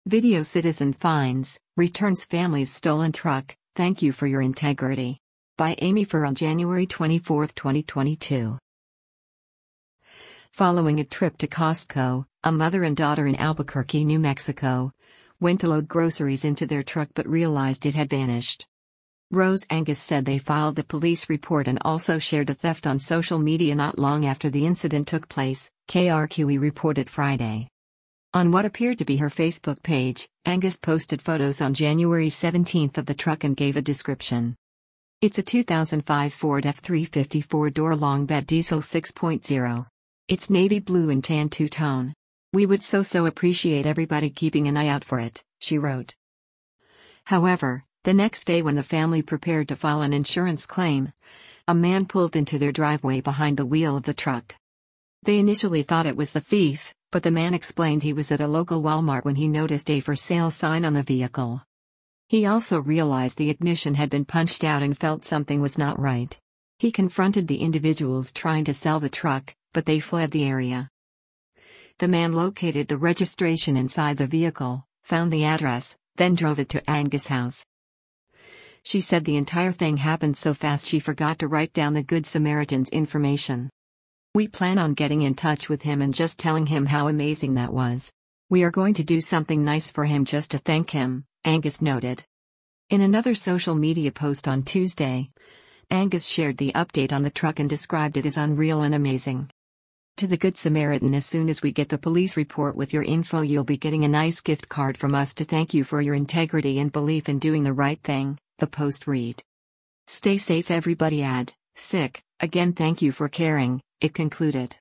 Video citizen finds, returns family's stolen truck, thank you for your integrity. By Amy Farrell, January 24, 2022. Following a trip to Costco, a mother and daughter in Albuquerque, New Mexico, went to load groceries into their truck but realized it had vanished. Rose Angus said they filed a police report and also shared the theft on social media not long after the incident took place, KRQE reported Friday. On what appeared to be her Facebook page, Angus posted photos on January 17 of the truck and gave a description. It's a 2005 Ford F-350 four-door long bed diesel 6.0. It's navy blue and tan two-tone. We would so appreciate everybody keeping an eye out for it, she wrote. However, the next day when the family prepared to file an insurance claim, a man pulled into their driveway behind the wheel of the truck. They initially thought it was the thief, but the man explained he was at a local Walmart when he noticed a for sale sign on the vehicle. He also realized the ignition had been punched out and felt something was not right. He confronted the individuals trying to sell the truck, but they fled the area. The man located the registration inside the vehicle, found the address, then drove it to Angus' house. She said the entire thing happened so fast she forgot to write down the Good Samaritan's information. We plan on getting in touch with him and just telling him how amazing that was. We are going to do something nice for him just to thank him, Angus noted. In another social media post on Tuesday, Angus shared the update on the truck and described it as unreal and amazing. To the Good Samaritan, as soon as we get the police report with your info, you'll be getting a nice gift card from us to thank you for your integrity and belief in doing the right thing, the post read. Stay safe everybody, sick, again thank you for caring, it concluded.